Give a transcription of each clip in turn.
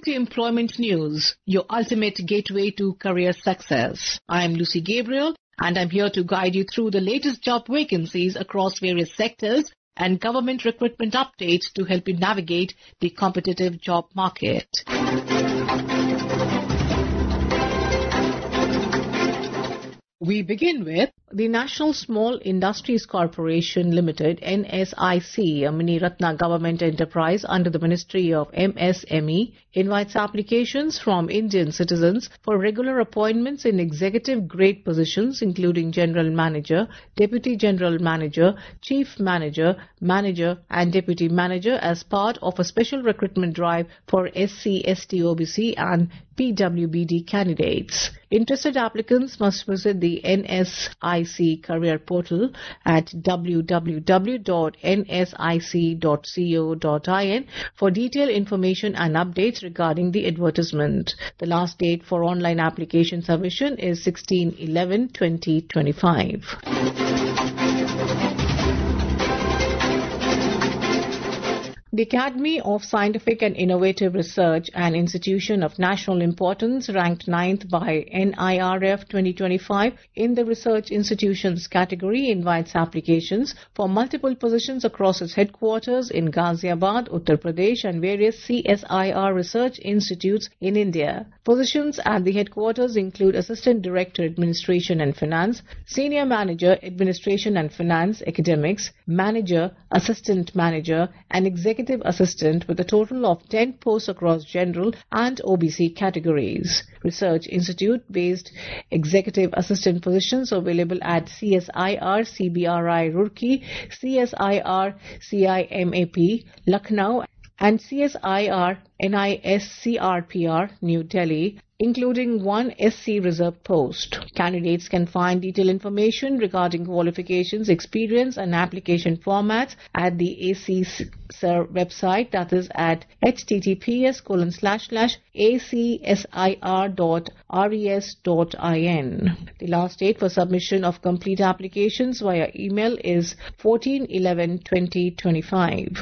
to Employment News, your ultimate gateway to career success. I am Lucy Gabriel and I'm here to guide you through the latest job vacancies across various sectors and government recruitment updates to help you navigate the competitive job market. We begin with the National Small Industries Corporation Limited, NSIC, a Mini Ratna government enterprise under the Ministry of MSME, invites applications from Indian citizens for regular appointments in executive grade positions including General Manager, Deputy General Manager, Chief Manager, Manager and Deputy Manager as part of a special recruitment drive for SC, ST, OBC and PWBD candidates. Interested applicants must visit the NSIC career portal at www.nsic.co.in for detailed information and updates regarding the advertisement. The last date for online application submission is 16/11/2025. The Academy of Scientific and Innovative Research, an institution of national importance, ranked 9th by NIRF 2025 in the Research Institutions category, invites applications for multiple positions across its headquarters in Ghaziabad, Uttar Pradesh and various CSIR research institutes in India. Positions at the headquarters include Assistant Director Administration and Finance, Senior Manager Administration and Finance Academics, Manager, Assistant Manager and Executive Assistant with a total of 10 posts across general and OBC categories. Research Institute-based Executive Assistant positions available at CSIR CBRI Roorkee, CSIR CIMAP Lucknow and CSIR NISCRPR New Delhi, including one SC reserved post. Candidates can find detailed information regarding qualifications, experience and application formats at the ACSIR website, that is at https://acsir.res.in. The last date for submission of complete applications via email is 14/11/2025.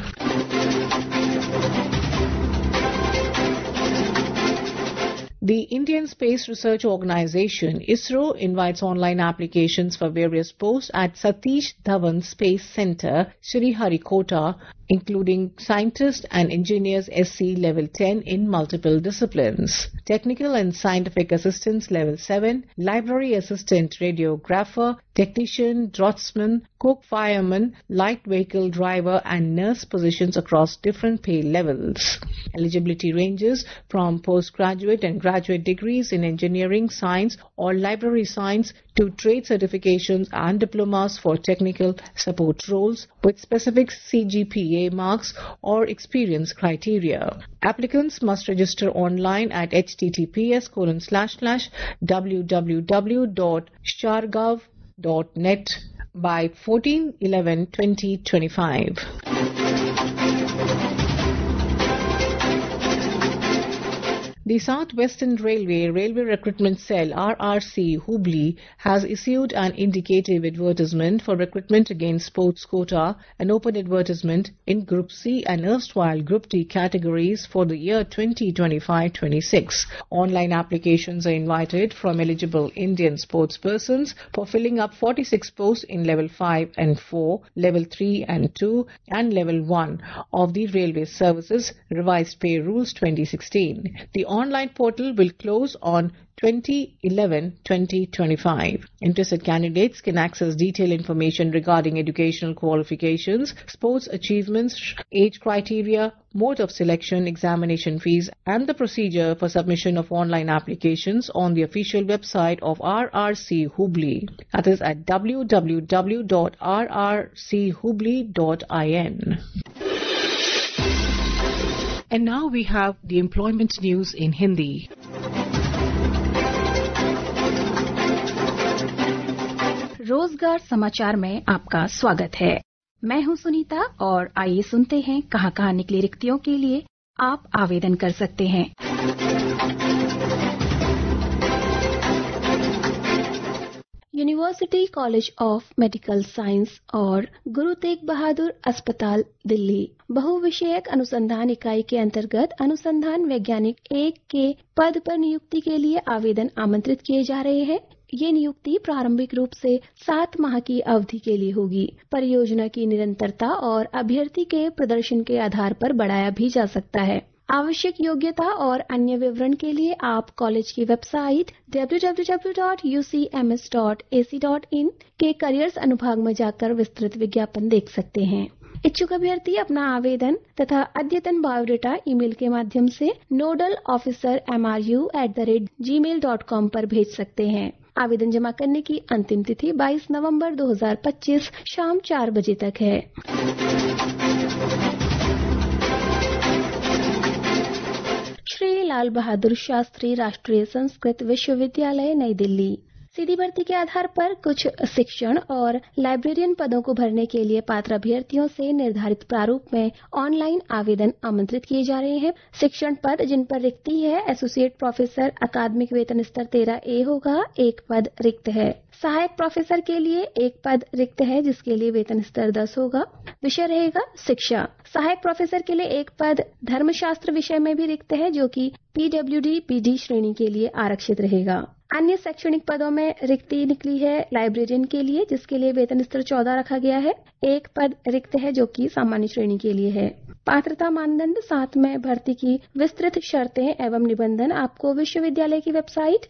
The Indian Space Research Organisation, ISRO, invites online applications for various posts at Satish Dhawan Space Centre, Sriharikota, including scientists and engineers SC level 10 in multiple disciplines, technical and scientific assistants level 7, library assistant radiographer, technician, draftsman, cook, fireman, light vehicle driver and nurse positions across different pay levels. Eligibility ranges from postgraduate and graduate degrees in engineering, science or library science to trade certifications and diplomas for technical support roles with specific CGPA marks or experience criteria. Applicants must register online at https://www.shargov.net by 14/11/2025. The South Western Railway Recruitment Cell RRC Hubli has issued an indicative advertisement for recruitment against sports quota, an open advertisement in Group C and erstwhile Group D categories for the year 2025-26. Online applications are invited from eligible Indian sports persons for filling up 46 posts in Level 5 and 4, Level 3 and 2 and Level 1 of the Railway Services Revised Pay Rules 2016. The online portal will close on 20/11/2025. Interested candidates can access detailed information regarding educational qualifications, sports achievements, age criteria, mode of selection, examination fees, and the procedure for submission of online applications on the official website of RRC Hubli. That is at www.rrchubli.in. And now we have the employment news in Hindi. रोजगार समाचार में आपका स्वागत है। मैं हूं सुनीता और आइए सुनते हैं कहां निकली रिक्तियों के लिए आप आवेदन कर सकते हैं। University college of medical science और गुरु तेग बहादुर अस्पताल दिल्ली बहुविषयक अनुसंधान इकाई के अंतर्गत अनुसंधान वैज्ञानिक 1 के पद पर नियुक्ति के लिए आवेदन आमंत्रित किए जा रहे हैं। ये नियुक्ति प्रारंभिक रूप से 7 माह की अवधि के लिए होगी। परियोजना की निरंतरता और अभ्यर्थी के प्रदर्शन के आधार पर बढ़ाया भी जा सकता है। आवश्यक योग्यता और अन्य विवरण के लिए आप कॉलेज की वेबसाइट www.ucms.ac.in के करियर्स अनुभाग में जाकर विस्तृत विज्ञापन देख सकते हैं। इच्छुक अभ्यर्थी अपना आवेदन तथा अद्यतन बायोडाटा ईमेल के माध्यम से nodalofficermru@gmail.com पर भेज सकते हैं। आवेदन जमा करने की अंतिम तिथि 22 नवंबर 2025 शाम 4 बजे तक है। श्री लाल बहादुर शास्त्री राष्ट्रीय संस्कृत विश्वविद्यालय नई दिल्ली सीधी भर्ती के आधार पर कुछ शिक्षण और लाइब्रेरियन पदों को भरने के लिए पात्र अभ्यर्थियों से निर्धारित प्रारूप में ऑनलाइन आवेदन आमंत्रित किए जा रहे हैं। शिक्षण पद जिन पर रिक्ति है, एसोसिएट प्रोफेसर अकादमिक वेतन स्तर 13A होगा, 1 पद रिक्त है। सहायक प्रोफेसर के लिए 1 पद रिक्त है जिसके लिए वेतन स्तर 10 होगा। विषय रहेगा शिक्षा। सहायक प्रोफेसर के लिए 1 पद धर्मशास्त्र विषय में भी रिक्त है जो कि PWD PD श्रेणी के लिए आरक्षित रहेगा। अन्य शैक्षणिक पदों में रिक्ति निकली है लाइब्रेरियन के लिए जिसके लिए वेतन स्तर 14 रखा गया है। 1 पद रिक्त है जो कि सामान्य श्रेणी के लिए है। पात्रता मानदंड, साथ में भर्ती की विस्तृत शर्तें एवं निबंधन आपको विश्वविद्यालय की वेबसाइट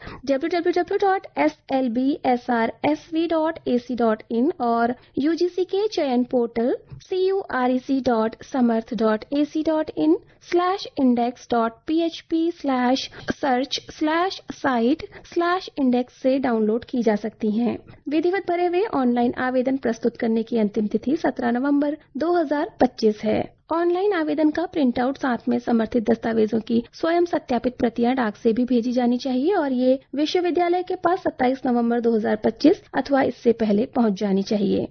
www.slbsrsv.ac.in और UGC के चयन पोर्टल currec.index.php/search/site/index से डाउनलोड की जा सकती हैं। विधिवत भरे हुए ऑनलाइन आवेदन प्रस्तुत करने की अंतिम तिथि 17 नवंबर 2025 है। ऑनलाइन आवेदन का प्रिंट आउट साथ में समर्थित दस्तावेजों की स्वयं सत्यापित प्रतियां डाक से भी भेजी जानी चाहिए और ये विश्वविद्यालय के पास 27 नवंबर 2025 अथवा इससे पहले पहुंच जानी चाहिए।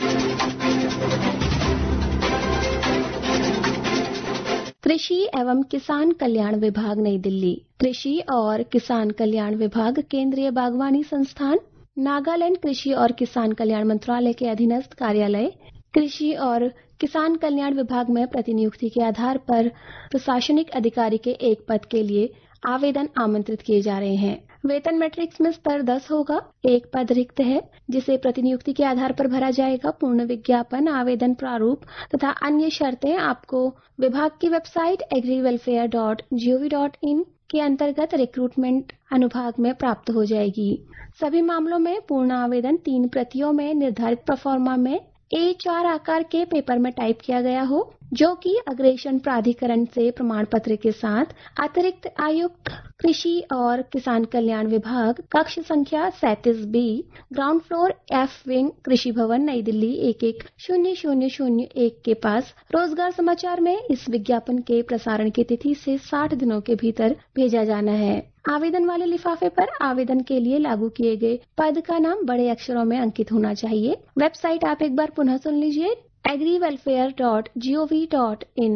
कृषि एवं किसान कल्याण विभाग नई दिल्ली। कृषि और किसान कल्याण विभाग केंद्रीय बागवानी संस्थान, नागालैंड कृषि और किसान कल्याण मंत्रालय के अधीनस्थ कार्यालय कृषि और किसान कल्याण विभाग में प्रतिनियुक्ति के आधार पर प्रशासनिक अधिकारी के 1 पद के लिए आवेदन आमंत्रित किए जा रहे हैं। वेतन मैट्रिक्स में स्तर 10 होगा। 1 पद रिक्त है जिसे प्रतिनियुक्ति के आधार पर भरा जाएगा। पूर्ण विज्ञापन, आवेदन प्रारूप तथा अन्य शर्तें आपको विभाग की वेबसाइट agrywelfare.gov.in के अंतर्गत रिक्रूटमेंट अनुभाग में प्राप्त हो जाएगी। सभी मामलों में पूर्ण आवेदन 3 प्रतियों में निर्धारित प्रोफार्मा में A4 आकार के पेपर में टाइप किया गया हो जो कि अग्रेषण प्राधिकरण से प्रमाण पत्र के साथ अतिरिक्त आयुक्त कृषि और किसान कल्याण विभाग, कक्ष संख्या 37B, ground floor F wing, कृषि भवन, नई दिल्ली 110001 के पास। रोजगार समाचार में इस विज्ञापन के प्रसारण की तिथि से 60 दिनों के भीतर भेजा जाना है। आवेदन वाले लिफाफे पर आवेदन के लिए लागू किए गए पद का नाम बड़े अक्षरों में अंकित होना चाहिए। वेबसाइट आप एक बार पुनः सुन लीजिए, agrywelfare.gov.in।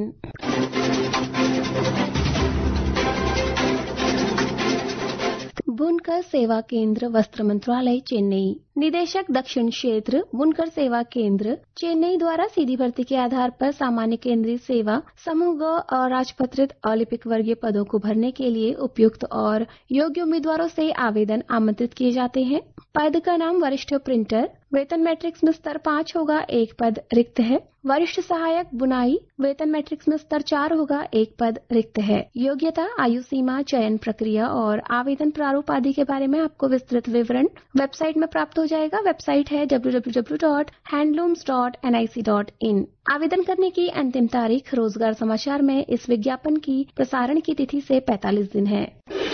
बुनकर सेवा केंद्र, वस्त्र मंत्रालय, चेन्नई। निदेशक दक्षिण क्षेत्र बुनकर सेवा केंद्र चेन्नई द्वारा सीधी भर्ती के आधार पर सामान्य केंद्रीय सेवा समूह ग और राजपत्रित अलिपिक वर्गीय पदों को भरने के लिए उपयुक्त और योग्य उम्मीदवारों से आवेदन आमंत्रित किए जाते हैं। पद का नाम वरिष्ठ प्रिंटर, वेतन मैट्रिक्स में स्तर 5 होगा, 1 पद रिक्त है। वरिष्ठ सहायक बुनाई, वेतन मैट्रिक्स में स्तर 4 होगा, 1 पद रिक्त है। योग्यता, आयु सीमा, चयन प्रक्रिया और आवेदन प्रारूप आदि के बारे में आपको विस्तृत विवरण वेबसाइट में प्राप्त हो जाएगा। वेबसाइट है www.handlooms.nic.in। आवेदन करने की अंतिम तारीख रोजगार समाचार में इस विज्ञापन की प्रसारण की तिथि से 45 दिन है।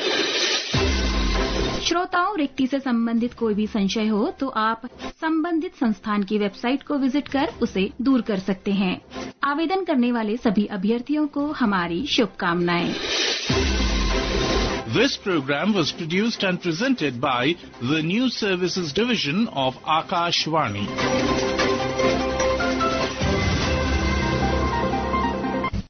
श्रोताओं, रिक्ति से संबंधित कोई भी संशय हो तो आप संबंधित संस्थान की वेबसाइट को विजिट कर उसे दूर कर सकते हैं। आवेदन करने वाले सभी अभ्यर्थियों को हमारी शुभकामनाएं। This program was produced and presented by the News Services Division of Akashvani.